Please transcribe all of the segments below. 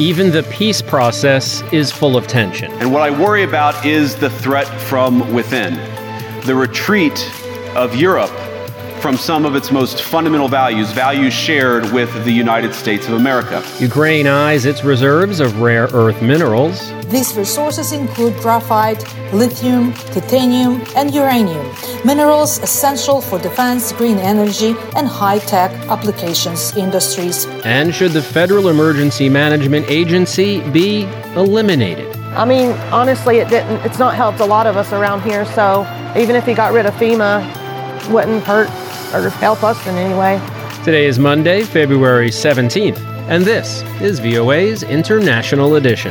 Even the peace process is full of tension. And what I worry about is the threat from within, the retreat of Europe from some of its most fundamental values shared with the United States of America. Ukraine eyes its reserves of rare earth minerals. These resources include graphite, lithium, titanium, and uranium, minerals essential for defense, green energy, and high-tech applications industries. And should the Federal Emergency Management Agency be eliminated? I mean, honestly, it's not helped a lot of us around here, so even if he got rid of FEMA, it wouldn't hurt or help us in any way. Today is Monday, February 17th, and this is VOA's International Edition.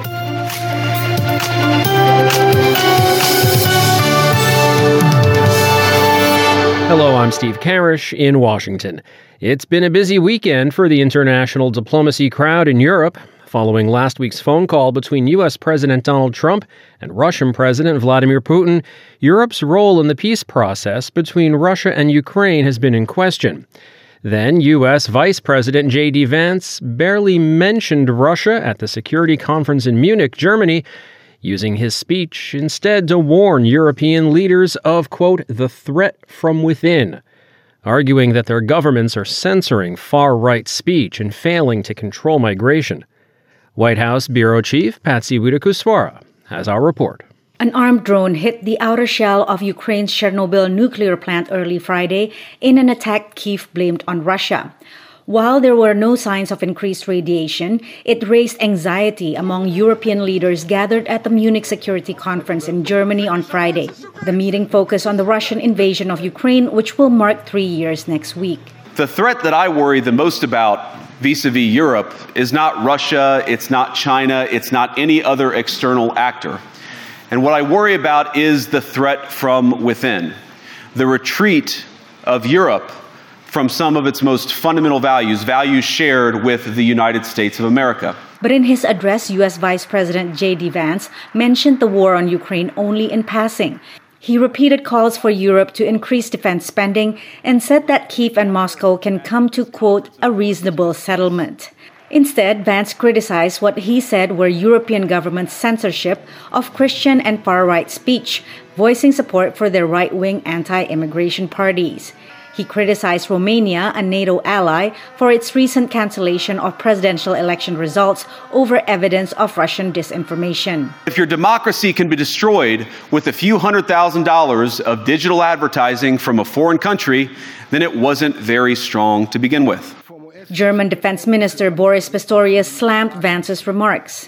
Hello, I'm Steve Karish in Washington. It's been a busy weekend for the international diplomacy crowd in Europe, following last week's phone call between U.S. President Donald Trump and Russian President Vladimir Putin. Europe's role in the peace process between Russia and Ukraine has been in question. Then U.S. Vice President J.D. Vance barely mentioned Russia at the security conference in Munich, Germany, using his speech instead to warn European leaders of, quote, the threat from within, arguing that their governments are censoring far-right speech and failing to control migration. White House Bureau Chief Patsy Widakuswara has our report. An armed drone hit the outer shell of Ukraine's Chernobyl nuclear plant early Friday in an attack Kyiv blamed on Russia. While there were no signs of increased radiation, it raised anxiety among European leaders gathered at the Munich Security Conference in Germany on Friday. The meeting focused on the Russian invasion of Ukraine, which will mark 3 years next week. The threat that I worry the most about vis-a-vis Europe is not Russia, it's not China, it's not any other external actor. And what I worry about is the threat from within, the retreat of Europe from some of its most fundamental values shared with the United States of America. But in his address, U.S. Vice President J.D. Vance mentioned the war on Ukraine only in passing. He repeated calls for Europe to increase defense spending and said that Kyiv and Moscow can come to, quote, a reasonable settlement. Instead, Vance criticized what he said were European governments' censorship of Christian and far-right speech, voicing support for their right-wing anti-immigration parties. He criticized Romania, a NATO ally, for its recent cancellation of presidential election results over evidence of Russian disinformation. If your democracy can be destroyed with a few $100,000 of digital advertising from a foreign country, then it wasn't very strong to begin with. German Defense Minister Boris Pistorius slammed Vance's remarks.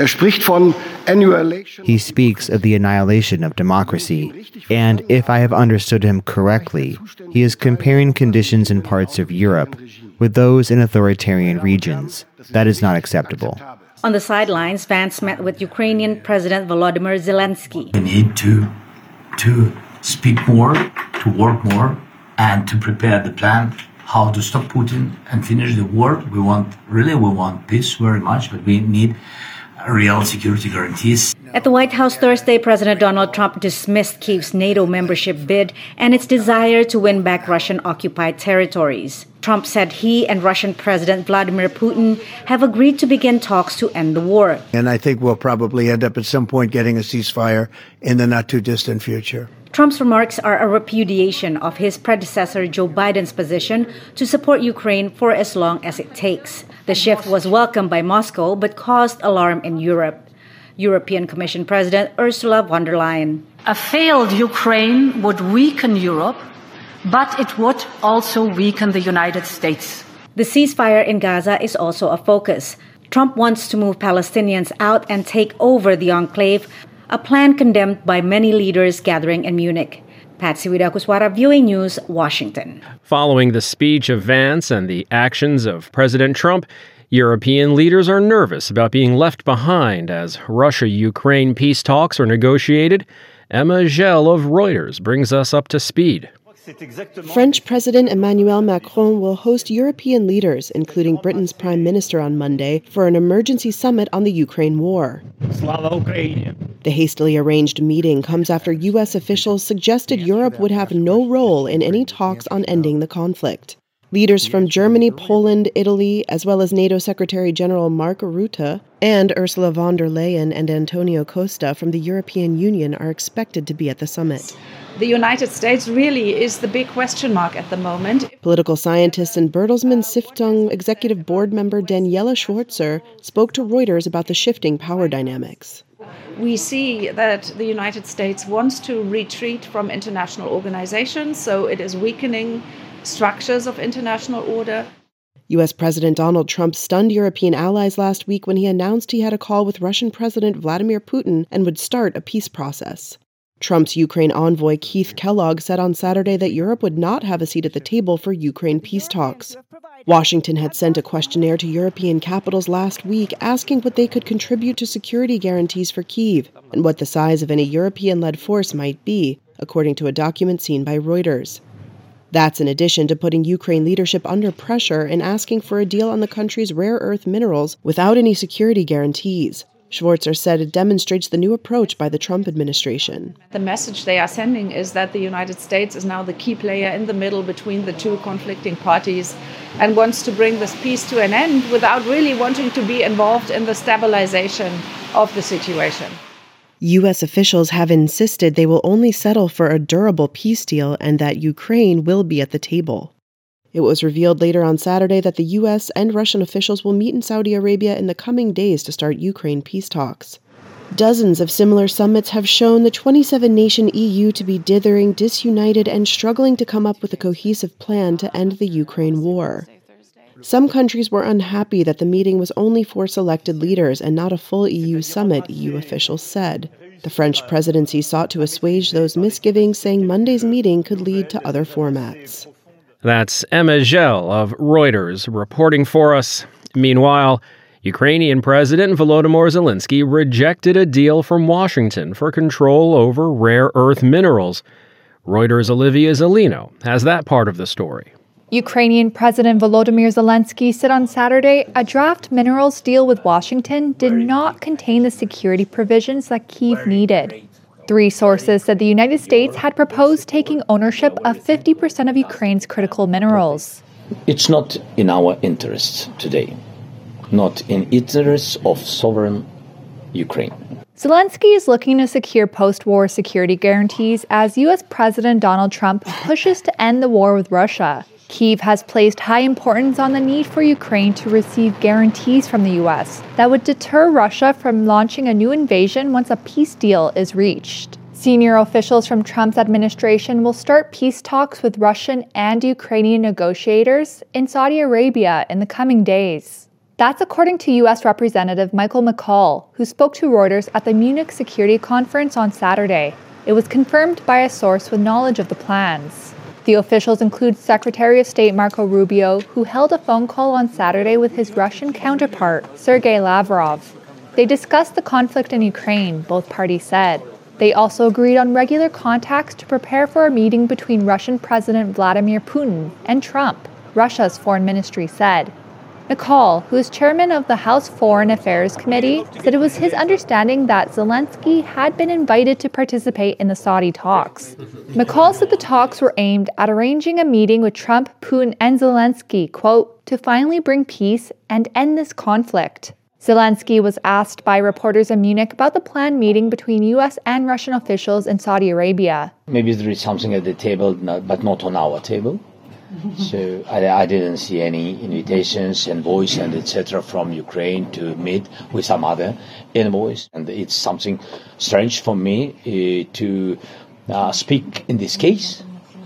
He speaks of the annihilation of democracy, and if I have understood him correctly, he is comparing conditions in parts of Europe with those in authoritarian regions. That is not acceptable. On the sidelines, Vance met with Ukrainian President Volodymyr Zelensky. We need to speak more, to work more, and to prepare the plan how to stop Putin and finish the war. We want peace very much, but we need real security guarantees. At the White House Thursday, President Donald Trump dismissed Kyiv's NATO membership bid and its desire to win back Russian-occupied territories. Trump said he and Russian President Vladimir Putin have agreed to begin talks to end the war. And I think we'll probably end up at some point getting a ceasefire in the not-too-distant future. Trump's remarks are a repudiation of his predecessor Joe Biden's position to support Ukraine for as long as it takes. The shift was welcomed by Moscow but caused alarm in Europe. European Commission President Ursula von der Leyen. A failed Ukraine would weaken Europe, but it would also weaken the United States. The ceasefire in Gaza is also a focus. Trump wants to move Palestinians out and take over the enclave, a plan condemned by many leaders gathering in Munich. Patsy Widakuswara, VOA News, Washington. Following the speech of Vance and the actions of President Trump, European leaders are nervous about being left behind as Russia-Ukraine peace talks are negotiated. Emma Gell of Reuters brings us up to speed. French President Emmanuel Macron will host European leaders, including Britain's Prime Minister on Monday, for an emergency summit on the Ukraine war. The hastily arranged meeting comes after U.S. officials suggested Europe would have no role in any talks on ending the conflict. Leaders from Germany, Poland, Italy, as well as NATO Secretary General Mark Rutte and Ursula von der Leyen and Antonio Costa from the European Union are expected to be at the summit. The United States really is the big question mark at the moment. Political scientist and Bertelsmann Stiftung executive board member Daniela Schwarzer spoke to Reuters about the shifting power dynamics. We see that the United States wants to retreat from international organizations, so it is weakening structures of international order. U.S. President Donald Trump stunned European allies last week when he announced he had a call with Russian President Vladimir Putin and would start a peace process. Trump's Ukraine envoy Keith Kellogg said on Saturday that Europe would not have a seat at the table for Ukraine peace talks. Washington had sent a questionnaire to European capitals last week asking what they could contribute to security guarantees for Kyiv and what the size of any European-led force might be, according to a document seen by Reuters. That's in addition to putting Ukraine leadership under pressure and asking for a deal on the country's rare earth minerals without any security guarantees. Schwarzer said it demonstrates the new approach by the Trump administration. The message they are sending is that the United States is now the key player in the middle between the two conflicting parties and wants to bring this peace to an end without really wanting to be involved in the stabilization of the situation. U.S. officials have insisted they will only settle for a durable peace deal and that Ukraine will be at the table. It was revealed later on Saturday that the U.S. and Russian officials will meet in Saudi Arabia in the coming days to start Ukraine peace talks. Dozens of similar summits have shown the 27-nation EU to be dithering, disunited, and struggling to come up with a cohesive plan to end the Ukraine war. Some countries were unhappy that the meeting was only for selected leaders and not a full EU summit, EU officials said. The French presidency sought to assuage those misgivings, saying Monday's meeting could lead to other formats. That's Emma Gell of Reuters reporting for us. Meanwhile, Ukrainian President Volodymyr Zelensky rejected a deal from Washington for control over rare earth minerals. Reuters' Olivia Zelino has that part of the story. Ukrainian President Volodymyr Zelensky said on Saturday a draft minerals deal with Washington did not contain the security provisions that Kyiv needed. 3 sources said the United States had proposed taking ownership of 50% of Ukraine's critical minerals. It's not in our interests today, not in interests of sovereign Ukraine. Zelensky is looking to secure post-war security guarantees as U.S. President Donald Trump pushes to end the war with Russia. Kyiv has placed high importance on the need for Ukraine to receive guarantees from the U.S. that would deter Russia from launching a new invasion once a peace deal is reached. Senior officials from Trump's administration will start peace talks with Russian and Ukrainian negotiators in Saudi Arabia in the coming days. That's according to U.S. Representative Michael McCaul, who spoke to Reuters at the Munich Security Conference on Saturday. It was confirmed by a source with knowledge of the plans. The officials include Secretary of State Marco Rubio, who held a phone call on Saturday with his Russian counterpart, Sergei Lavrov. They discussed the conflict in Ukraine, both parties said. They also agreed on regular contacts to prepare for a meeting between Russian President Vladimir Putin and Trump, Russia's foreign ministry said. McCaul, who is chairman of the House Foreign Affairs Committee, said it was his understanding that Zelensky had been invited to participate in the Saudi talks. McCaul said the talks were aimed at arranging a meeting with Trump, Putin, and Zelensky, quote, to finally bring peace and end this conflict. Zelensky was asked by reporters in Munich about the planned meeting between U.S. and Russian officials in Saudi Arabia. Maybe there is something at the table, but not on our table. So I didn't see any invitations, envoys, and etc. from Ukraine to meet with some other envoys. And it's something strange for me to speak in this case,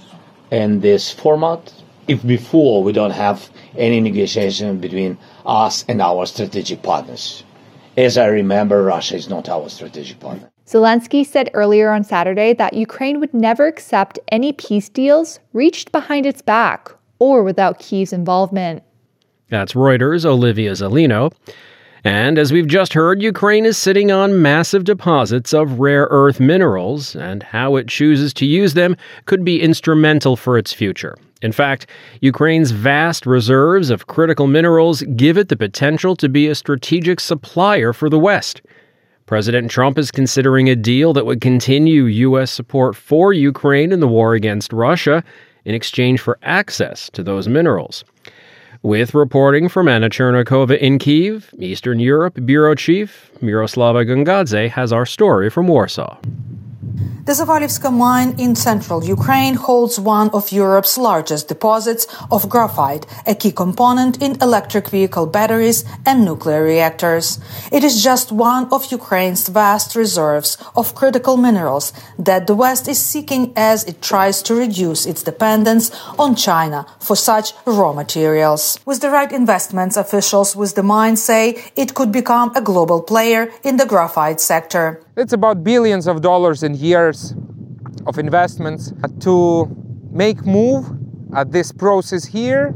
and this format, if before we don't have any negotiation between us and our strategic partners. As I remember, Russia is not our strategic partner. Zelensky said earlier on Saturday that Ukraine would never accept any peace deals reached behind its back or without Kyiv's involvement. That's Reuters' Olivia Zelino. And as we've just heard, Ukraine is sitting on massive deposits of rare earth minerals, and how it chooses to use them could be instrumental for its future. In fact, Ukraine's vast reserves of critical minerals give it the potential to be a strategic supplier for the West. President Trump is considering a deal that would continue U.S. support for Ukraine in the war against Russia in exchange for access to those minerals. With reporting from Anna Chernikova in Kyiv, Eastern Europe Bureau Chief Miroslava Gongadze has our story from Warsaw. The Zavalivska mine in central Ukraine holds one of Europe's largest deposits of graphite, a key component in electric vehicle batteries and nuclear reactors. It is just one of Ukraine's vast reserves of critical minerals that the West is seeking as it tries to reduce its dependence on China for such raw materials. With the right investments, officials with the mine say it could become a global player in the graphite sector. It's about billions of dollars in years of investments to make move at this process here.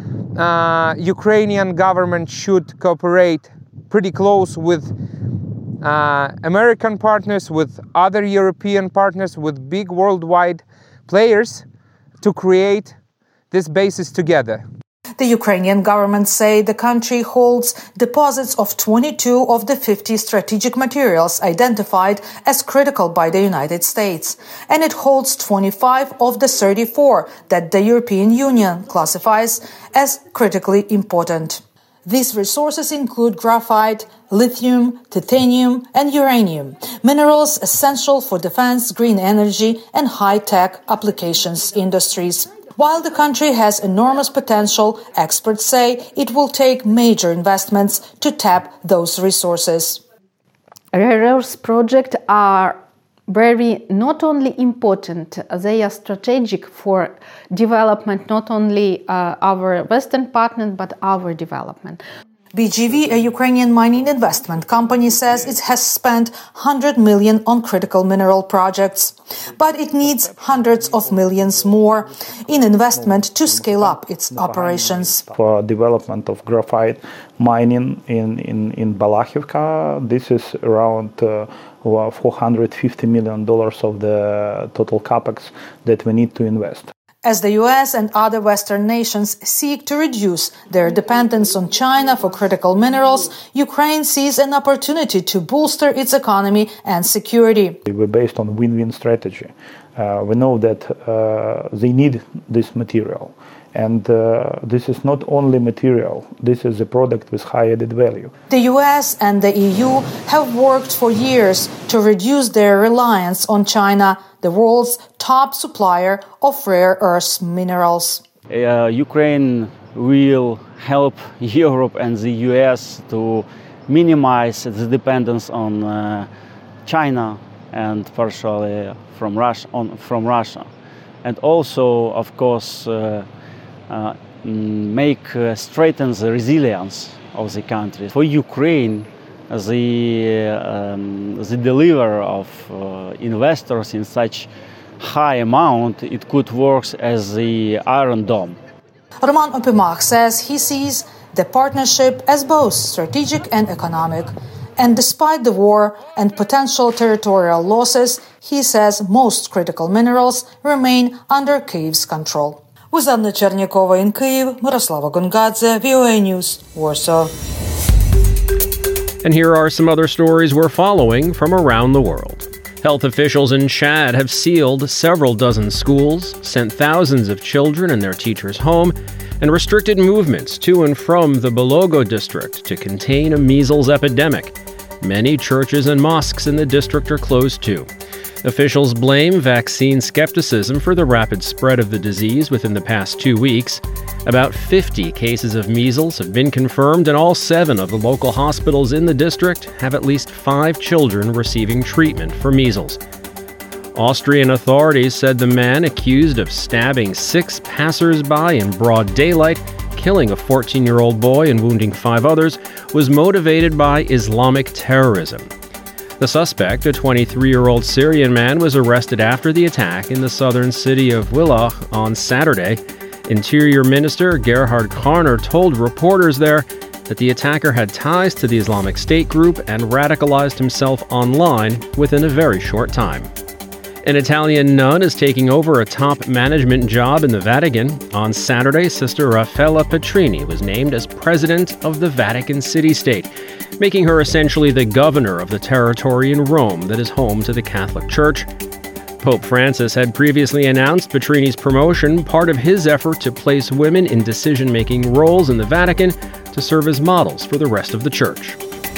Ukrainian government should cooperate pretty close with American partners, with other European partners, with big worldwide players to create this basis together. The Ukrainian government say the country holds deposits of 22 of the 50 strategic materials identified as critical by the United States, and it holds 25 of the 34 that the European Union classifies as critically important. These resources include graphite, lithium, titanium, and uranium, minerals essential for defense, green energy, and high-tech applications industries. While the country has enormous potential, experts say it will take major investments to tap those resources. Rare earths projects are very not only important, they are strategic for development, not only our Western partners, but our development. BGV, a Ukrainian mining investment company, says it has spent $100 million on critical mineral projects, but it needs hundreds of millions more in investment to scale up its operations. For development of graphite mining in Balachivka, this is around $450 million of the total capex that we need to invest. As the US and other Western nations seek to reduce their dependence on China for critical minerals, Ukraine sees an opportunity to bolster its economy and security. We're based on win-win strategy. We know that they need this material. And this is not only material, this is a product with high added value. The US and the EU have worked for years to reduce their reliance on China, the world's top supplier of rare earth minerals. Ukraine will help Europe and the US to minimize the dependence on China and partially from Russia. And also, of course, strengthen the resilience of the country. For Ukraine, the delivery of investors in such high amount, it could work as the Iron Dome. Roman Opimach says he sees the partnership as both strategic and economic. And despite the war and potential territorial losses, he says most critical minerals remain under Kyiv's control. With Anna Chernikova in Kyiv, Miroslava Gongadze, VOA News, Warsaw. And here are some other stories we're following from around the world. Health officials in Chad have sealed several dozen schools, sent thousands of children and their teachers home, and restricted movements to and from the Bologo district to contain a measles epidemic. Many churches and mosques in the district are closed too. Officials blame vaccine skepticism for the rapid spread of the disease within the past 2 weeks. About 50 cases of measles have been confirmed, and all 7 of the local hospitals in the district have at least 5 children receiving treatment for measles. Austrian authorities said the man accused of stabbing 6 passers-by in broad daylight, killing a 14-year-old boy and wounding 5 others, was motivated by Islamic terrorism. The suspect, a 23-year-old Syrian man, was arrested after the attack in the southern city of Villach on Saturday. Interior Minister Gerhard Karner told reporters there that the attacker had ties to the Islamic State group and radicalized himself online within a very short time. An Italian nun is taking over a top management job in the Vatican. On Saturday, Sister Raffaella Petrini was named as president of the Vatican city-state, making her essentially the governor of the territory in Rome that is home to the Catholic Church. Pope Francis had previously announced Petrini's promotion, part of his effort to place women in decision-making roles in the Vatican to serve as models for the rest of the Church.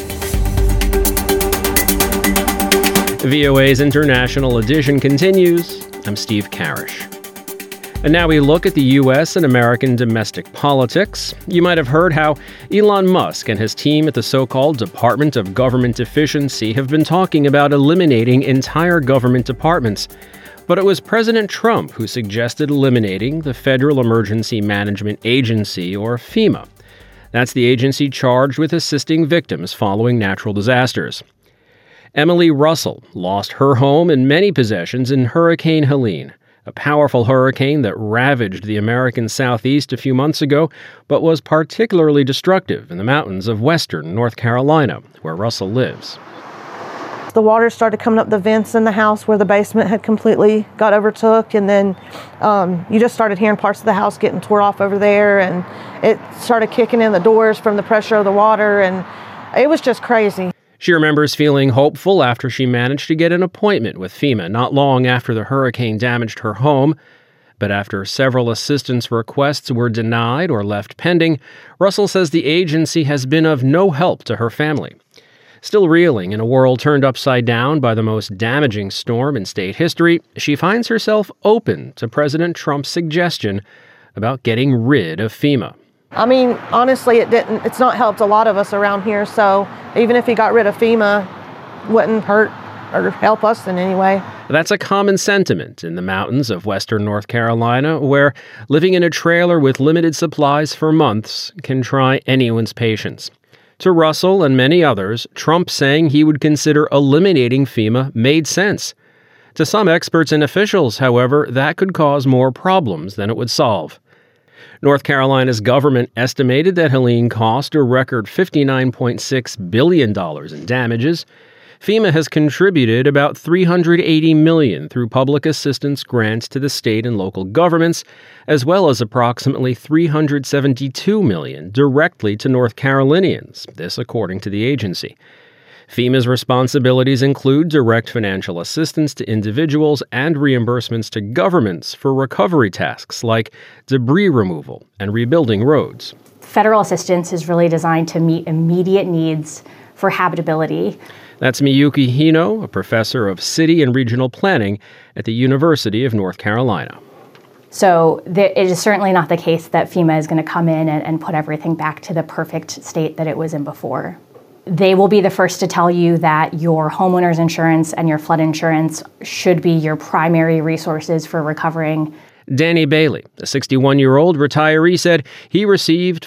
VOA's International Edition continues. I'm Steve Karish. And now we look at the U.S. and American domestic politics. You might have heard how Elon Musk and his team at the so-called Department of Government Efficiency have been talking about eliminating entire government departments. But it was President Trump who suggested eliminating the Federal Emergency Management Agency, or FEMA. That's the agency charged with assisting victims following natural disasters. Emily Russell lost her home and many possessions in Hurricane Helene, a powerful hurricane that ravaged the American Southeast a few months ago, but was particularly destructive in the mountains of western North Carolina, where Russell lives. The water started coming up the vents in the house where the basement had completely got overtook, and then you just started hearing parts of the house getting tore off over there, and it started kicking in the doors from the pressure of the water, and it was just crazy. She remembers feeling hopeful after she managed to get an appointment with FEMA not long after the hurricane damaged her home. But after several assistance requests were denied or left pending, Russell says the agency has been of no help to her family. Still reeling in a world turned upside down by the most damaging storm in state history, she finds herself open to President Trump's suggestion about getting rid of FEMA. I mean, honestly, it's not helped a lot of us around here, so even if he got rid of FEMA, wouldn't hurt or help us in any way. That's a common sentiment in the mountains of western North Carolina, where living in a trailer with limited supplies for months can try anyone's patience. To Russell and many others, Trump saying he would consider eliminating FEMA made sense. To some experts and officials, however, that could cause more problems than it would solve. North Carolina's government estimated that Helene cost a record $59.6 billion in damages. FEMA has contributed about $380 million through public assistance grants to the state and local governments, as well as approximately $372 million directly to North Carolinians, this according to the agency. FEMA's responsibilities include direct financial assistance to individuals and reimbursements to governments for recovery tasks like debris removal and rebuilding roads. Federal assistance is really designed to meet immediate needs for habitability. That's Miyuki Hino, a professor of city and regional planning at the University of North Carolina. So it is certainly not the case that FEMA is going to come in and put everything back to the perfect state that it was in before. They will be the first to tell you that your homeowner's insurance and your flood insurance should be your primary resources for recovering. Danny Bailey, a 61-year-old retiree, said he received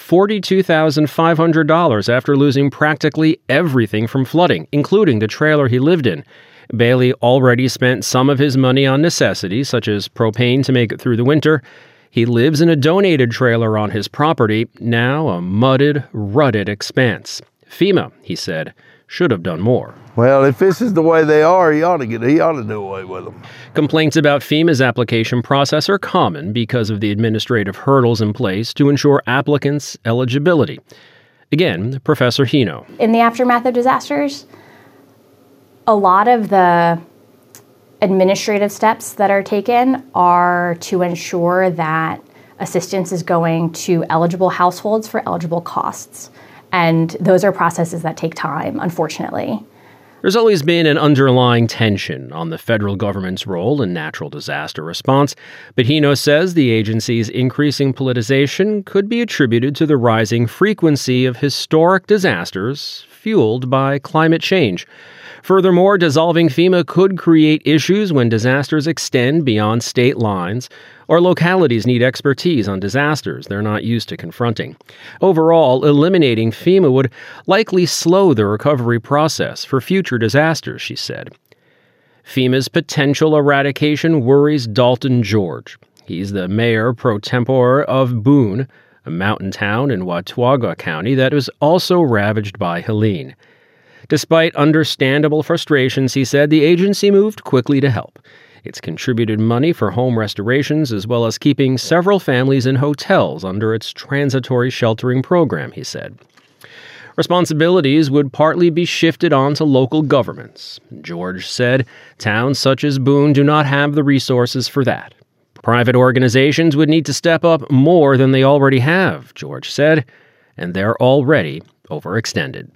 $42,500 after losing practically everything from flooding, including the trailer he lived in. Bailey already spent some of his money on necessities, such as propane to make it through the winter. He lives in a donated trailer on his property, now a mudded, rutted expanse. FEMA, he said, should have done more. Well, if this is the way they are, he ought to do away with them. Complaints about FEMA's application process are common because of the administrative hurdles in place to ensure applicants' eligibility. Again, Professor Hino. In the aftermath of disasters, a lot of the administrative steps that are taken are to ensure that assistance is going to eligible households for eligible costs. And those are processes that take time, unfortunately. There's always been an underlying tension on the federal government's role in natural disaster response, but Hino says the agency's increasing politicization could be attributed to the rising frequency of historic disasters fueled by climate change. Furthermore, dissolving FEMA could create issues when disasters extend beyond state lines or localities need expertise on disasters they're not used to confronting. Overall, eliminating FEMA would likely slow the recovery process for future disasters, she said. FEMA's potential eradication worries Dalton George. He's the mayor pro tempore of Boone, a mountain town in Watauga County that was also ravaged by Helene. Despite understandable frustrations, he said the agency moved quickly to help. It's contributed money for home restorations as well as keeping several families in hotels under its transitory sheltering program, he said. Responsibilities would partly be shifted onto local governments. George said towns such as Boone do not have the resources for that. Private organizations would need to step up more than they already have, George said, and they're already overextended.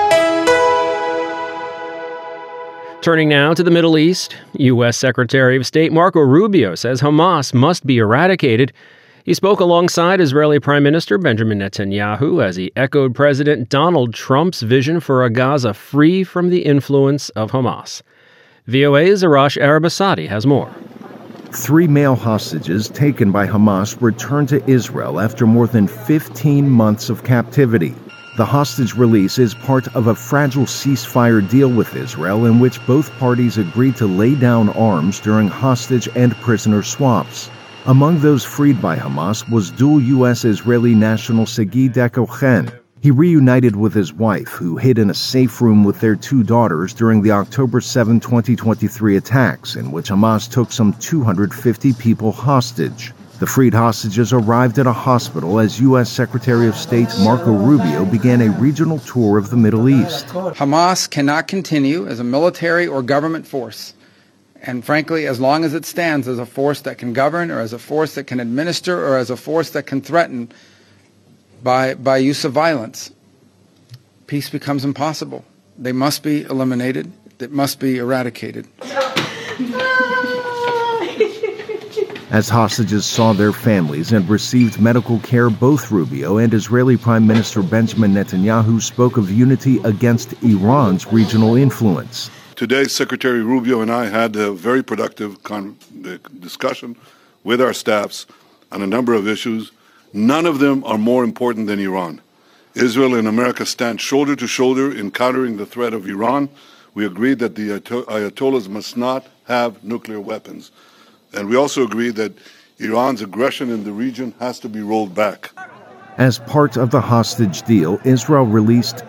Turning now to the Middle East, U.S. Secretary of State Marco Rubio says Hamas must be eradicated. He spoke alongside Israeli Prime Minister Benjamin Netanyahu as he echoed President Donald Trump's vision for a Gaza free from the influence of Hamas. VOA's Arash Arabasadi has more. 3 male hostages taken by Hamas returned to Israel after more than 15 months of captivity. The hostage release is part of a fragile ceasefire deal with Israel in which both parties agreed to lay down arms during hostage and prisoner swaps. Among those freed by Hamas was dual U.S.-Israeli national Sagi Dekochen. He reunited with his wife, who hid in a safe room with their 2 daughters during the October 7, 2023 attacks, in which Hamas took some 250 people hostage. The freed hostages arrived at a hospital as U.S. Secretary of State Marco Rubio began a regional tour of the Middle East. Hamas cannot continue as a military or government force. And frankly, as long as it stands as a force that can govern, or as a force that can administer, or as a force that can threaten by use of violence, peace becomes impossible. They must be eliminated. It must be eradicated. As hostages saw their families and received medical care, both Rubio and Israeli Prime Minister Benjamin Netanyahu spoke of unity against Iran's regional influence. Today, Secretary Rubio and I had a very productive discussion with our staffs on a number of issues. None of them are more important than Iran. Israel and America stand shoulder to shoulder in countering the threat of Iran. We agreed that the Ayatollahs must not have nuclear weapons. And we also agreed that Iran's aggression in the region has to be rolled back. As part of the hostage deal, Israel released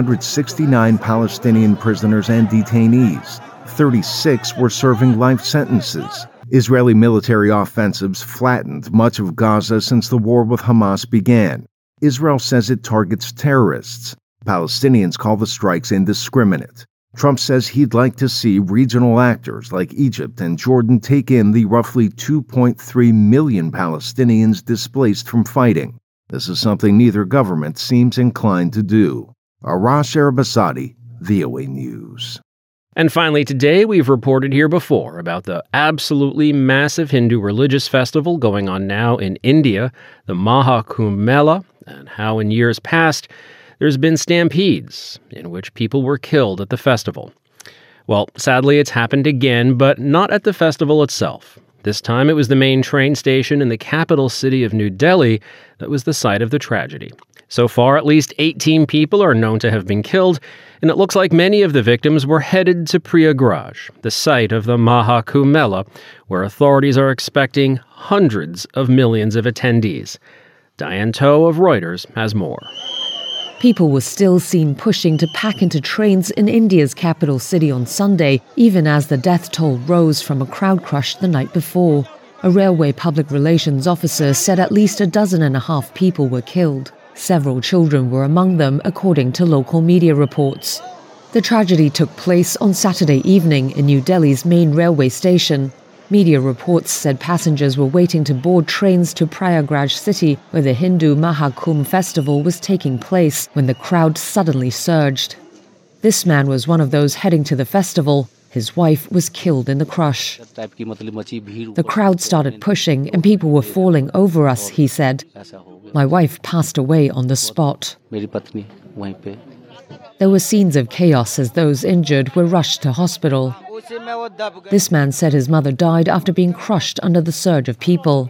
369 Palestinian prisoners and detainees. 36 were serving life sentences. Israeli military offensives flattened much of Gaza since the war with Hamas began. Israel says it targets terrorists. Palestinians call the strikes indiscriminate. Trump says he'd like to see regional actors like Egypt and Jordan take in the roughly 2.3 million Palestinians displaced from fighting. This is something neither government seems inclined to do. Arash Arabasadi, VOA News. And finally today, we've reported here before about the absolutely massive Hindu religious festival going on now in India, the Maha Kumbh Mela, and how in years past there's been stampedes in which people were killed at the festival. Well, sadly, it's happened again, but not at the festival itself. This time it was the main train station in the capital city of New Delhi that was the site of the tragedy. So far, at least 18 people are known to have been killed, and it looks like many of the victims were headed to Prayagraj, the site of the Maha Kumbh Mela, where authorities are expecting hundreds of millions of attendees. Diane Toh of Reuters has more. People were still seen pushing to pack into trains in India's capital city on Sunday, even as the death toll rose from a crowd crush the night before. A railway public relations officer said at least 12 people were killed. Several children were among them, according to local media reports. The tragedy took place on Saturday evening in New Delhi's main railway station. Media reports said passengers were waiting to board trains to Prayagraj city, where the Hindu Maha Kumbh festival was taking place, when the crowd suddenly surged. This man was one of those heading to the festival. His wife was killed in the crush. The crowd started pushing and people were falling over us, he said. My wife passed away on the spot. There were scenes of chaos as those injured were rushed to hospital. This man said his mother died after being crushed under the surge of people.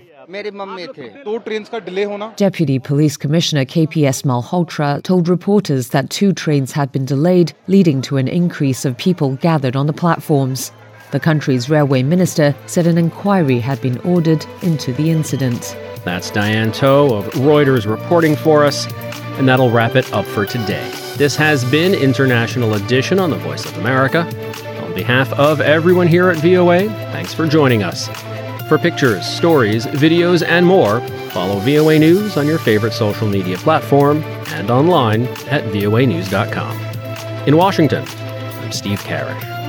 Deputy Police Commissioner KPS Malhotra told reporters that 2 trains had been delayed, leading to an increase of people gathered on the platforms. The country's railway minister said an inquiry had been ordered into the incident. That's Diane Toh of Reuters reporting for us, and that'll wrap it up for today. This has been International Edition on the Voice of America. On behalf of everyone here at VOA, thanks for joining us. For pictures, stories, videos, and more, follow VOA News on your favorite social media platform and online at voanews.com. In Washington, I'm Steve Karish.